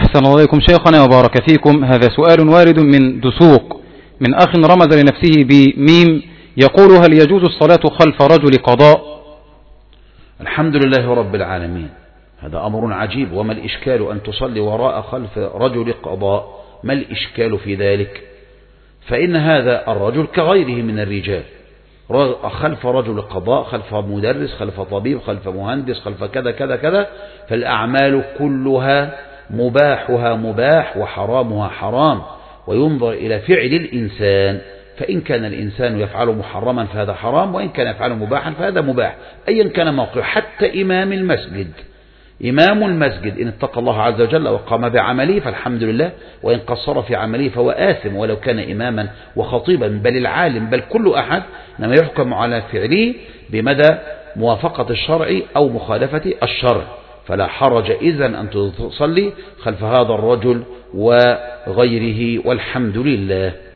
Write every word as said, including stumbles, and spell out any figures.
أحسن الله إليكم شيخنا وبارك فيكم. هذا سؤال وارد من دسوق من أخ رمز لنفسه بميم يقول: هل يجوز الصلاة خلف رجل قضاء؟ الحمد لله رب العالمين. هذا أمر عجيب، وما الإشكال أن تصلي وراء خلف رجل قضاء؟ ما الإشكال في ذلك؟ فإن هذا الرجل كغيره من الرجال، خلف رجل قضاء، خلف مدرس، خلف طبيب، خلف مهندس، خلف كذا كذا كذا، فالأعمال كلها مباحها مباح وحرامها حرام، وينظر إلى فعل الإنسان، فإن كان الإنسان يفعل محرما فهذا حرام، وإن كان يفعل مباحا فهذا مباح، أيا كان موقعه. حتى إمام المسجد إمام المسجد إن اتقى الله عز وجل وقام بعمله فالحمد لله، وإن قصر في عمله فهو آثم ولو كان إماما وخطيبا، بل العالم، بل كل أحد إنما يحكم على فعله بمدى موافقة الشرع أو مخالفة الشرع. فلا حرج إذن أن تصلي خلف هذا الرجل وغيره، والحمد لله.